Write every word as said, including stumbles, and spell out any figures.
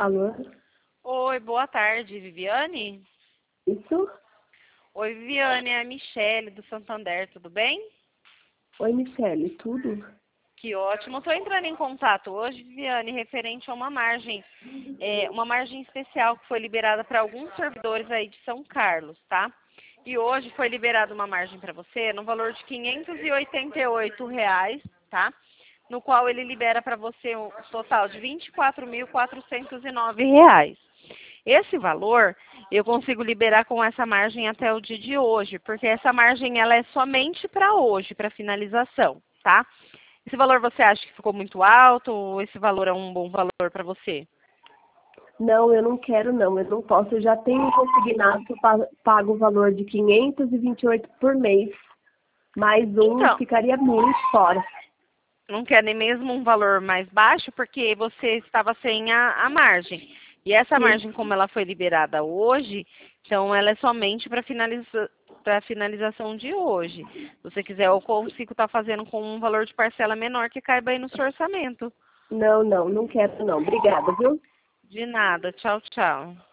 Alô? Oi, boa tarde, Viviane? Isso? Oi, Viviane, é a Michele do Santander, tudo bem? Oi, Michele, tudo? Que ótimo. Estou entrando em contato hoje, Viviane, referente a uma margem, é, uma margem especial que foi liberada para alguns servidores aí de São Carlos, tá? E hoje foi liberada uma margem para você no valor de quinhentos e oitenta e oito reais, tá? No qual ele libera para você um total de vinte e quatro mil quatrocentos e nove reais. Esse valor eu consigo liberar com essa margem até o dia de hoje, porque essa margem ela é somente para hoje, para finalização, tá? Esse valor você acha que ficou muito alto ou esse valor é um bom valor para você? Não, eu não quero não, eu não posso. Eu já tenho um consignado que eu pa- pago o valor de quinhentos e vinte e oito por mês. Mais um Então, ficaria muito fora. não quer nem mesmo um valor mais baixo porque você estava sem a, a margem. E essa Sim. margem, como ela foi liberada hoje, então ela é somente para finaliza, para finalização de hoje. Se você quiser, eu consigo estar fazendo com um valor de parcela menor que caiba aí no seu orçamento. Não, não, não quero não. Obrigada, viu? De nada. Tchau, tchau.